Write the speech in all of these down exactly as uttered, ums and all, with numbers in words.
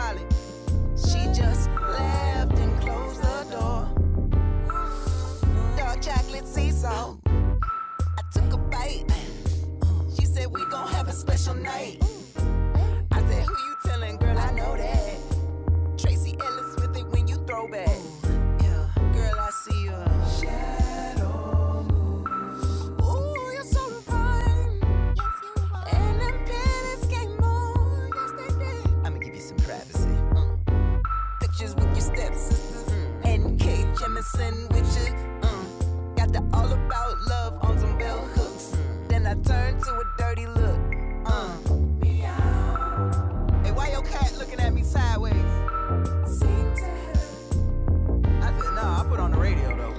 smiling. She just laughed and closed the door. Dark chocolate sea salt. I took a bite. She said we gon' have a special night. I said, who you telling, girl? I know that. Tracy Ellis with it when you throw back. Yeah, girl, I see you. Shadow moves. Ooh, you're so refined. Yes, you are. And them panties came on. Yes, they did. I'ma give you some privacy. Mm. Pictures with your stepsisters. Mm. And Kate Jemison with you. Mm. Got the all about love on some bell hooks. Mm. Then I turned to a dirty look. Uh. Hey, why your cat looking at me sideways? Seem to have. I said, nah, I put on the radio though.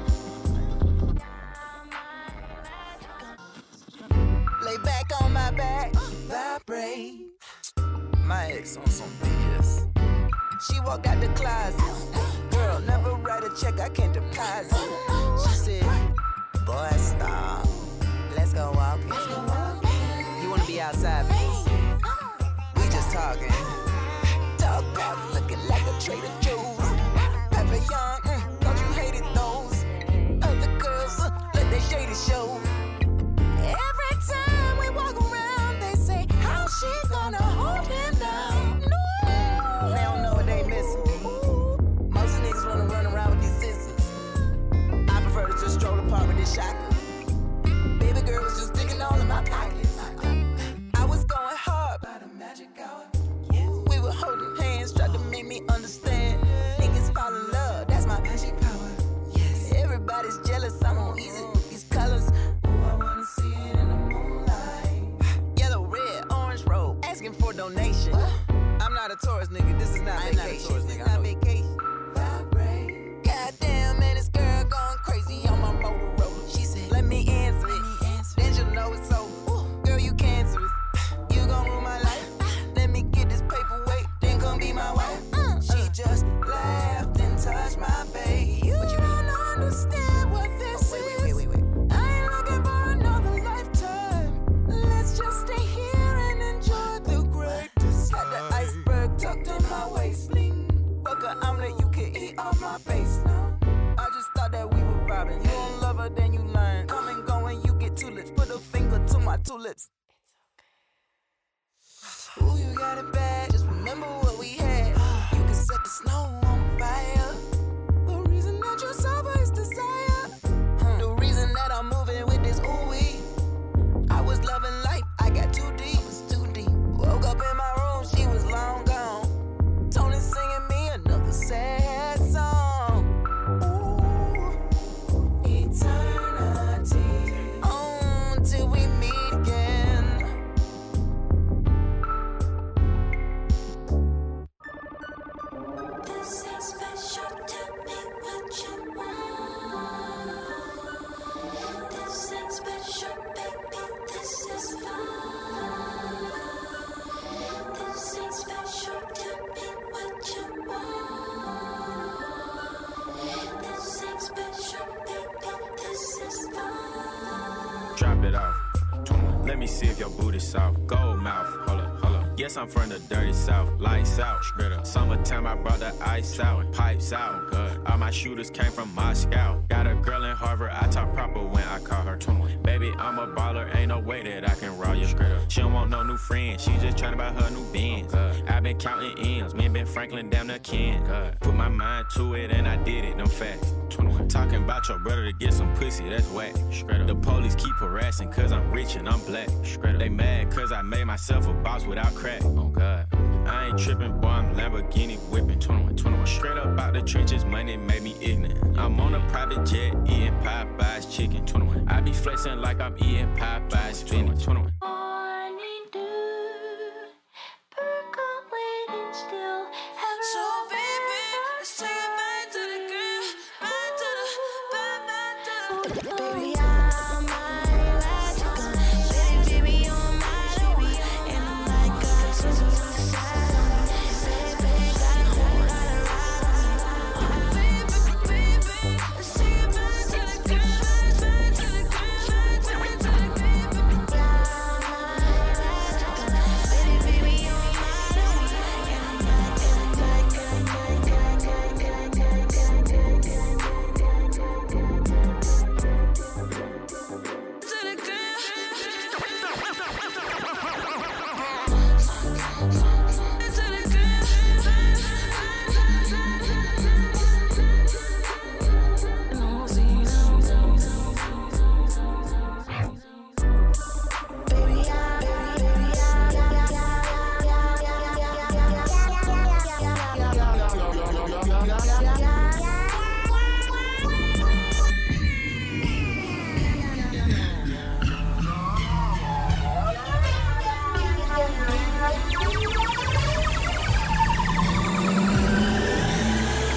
Lay back on my back, vibrate. My ex on some B S. She walked out the closet. Girl, never write a check, I can't deposit. She said, boy, stop. Let's go walking. You wanna be outside, please? We just talking. Talk about looking like a Trader Joe's. Papillon, mm, thought you hated those. Other girls, uh, let their shady show. Every time we walk around, they say, how she gonna hold him down? No. They don't know what they missing. Most niggas wanna run around with these sisters. I prefer to just stroll apart with this shotgun. Baby girl was just digging all in my pockets. I was going hard by the magic hour. We were holding hands, tried to make me understand. Niggas fall in love, that's my magic power. Yes. Everybody's jealous, I'm on easy with these colors. Ooh, I wanna see it in the moonlight. Yellow, red, orange robe, asking for donation. What? I'm not a tourist, nigga. This is not I vacation. Not a tourist, this is not vacation. Vibrate. Goddamn, man, this girl going crazy on my Motorola. She said, let me answer it. Then she'll know it's over. Ooh, girl, you cancerous. You gon' rule my life. Let me get this paperweight, then come be my wife. Uh, she just laughed and touched my face. You but you don't understand what this oh, wait, wait, wait, wait, wait. I ain't looking for another lifetime. Let's just stay here and enjoy the greatest. Had the iceberg tucked in my waist. Fuck a omelet, you can eat off my face. I just thought that we were robbing. You don't love her, then you learn. Come and go and you get two lips. Put a finger to my two lips. Ooh, you got it bad. Just remember what we had. You can set the snow on fire. The reason that you're sober is desire. Hmm. The reason that I'm moving with this ooh-wee. I was loving life, I got too deep. I was too deep. Woke up in my room, she was long gone. Tony singing me another sad song. Ooh, eternity. On till we meet again. This ain't special, tell me what you want. This ain't special, baby, this is fun. This ain't special, tell me what you want. This ain't special, baby, this is fun. Drop it off. Let me see if your booty's soft. Gold mouth. Hold up, hold up. Yes, I'm from the dirty south. Lights out. Summertime, I brought the ice out. Pipes out. Good. All my shooters came from Moscow. Got a girl in Harvard. I talk proper when I call her. Baby, I'm a baller. Ain't no way that I can raw you. She don't want no new friends. She just tryna buy her new Benz. I been counting M's. Me and Ben Franklin down the Ken. Put my mind to it and I did it. Them facts. Talking about your brother to get some pussy, that's whack. The police keep harassing cause I'm rich and I'm black. They mad cause I made myself a boss without crack. Oh God. I ain't tripping, boy, I'm Lamborghini whipping. twenty-one, twenty-one. Straight up out the trenches, money made me ignorant. I'm on a private jet, eating Popeye's chicken. twenty-one. I be flexing like I'm eating Popeye's spinach. twenty-one. Morning dew, percolating still. So baby, let's take it back to the girl. Back to the, back, back to the. Baby,